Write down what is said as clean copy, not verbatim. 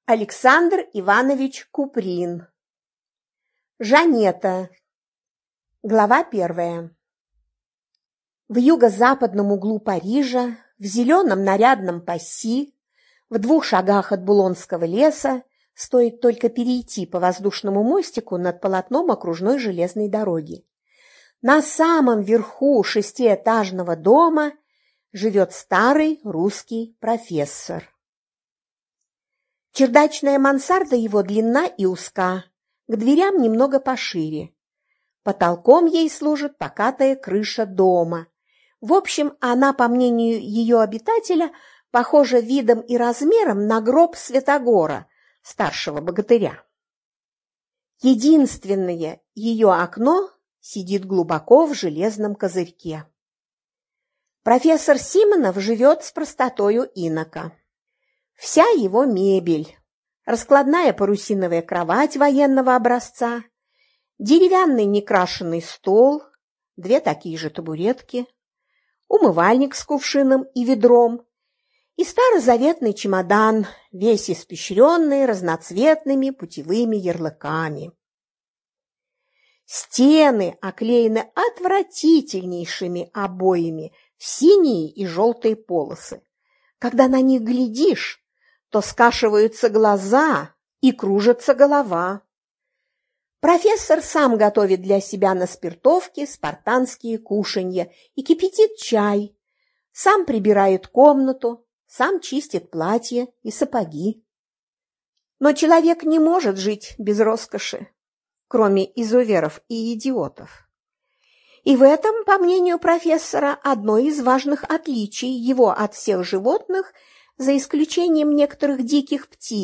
Александр Иванович Куприн. Жанета. Глава 1. В юго-западном углу Парижа, в зеленом нарядном Пасси, в 2 шагах от Булонского леса, стоит только перейти по воздушному мостику над полотном окружной железной дороги. На самом верху 6-этажного дома живет старый русский профессор. Чердачная мансарда его длинна и узка, к дверям немного пошире. Потолком ей служит покатая крыша дома. В общем, она, по мнению ее обитателя, похожа видом и размером на гроб Святогора, старшего богатыря. Единственное ее окно сидит глубоко в железном козырьке. Профессор Симонов живет с простотою инока. Вся его мебель, раскладная парусиновая кровать военного образца, деревянный некрашенный стол, 2 такие же табуретки, умывальник с кувшином и ведром и старозаветный чемодан, весь испещренный разноцветными путевыми ярлыками. Стены оклеены отвратительнейшими обоями в синие и желтые полосы. Когда на них глядишь, то скашиваются глаза и кружится голова. Профессор сам готовит для себя на спиртовке спартанские кушанья и кипятит чай, сам прибирает комнату, сам чистит платья и сапоги. Но человек не может жить без роскоши, кроме изуверов и идиотов. И в этом, по мнению профессора, одно из важных отличий его от всех животных, за исключением некоторых диких птиц,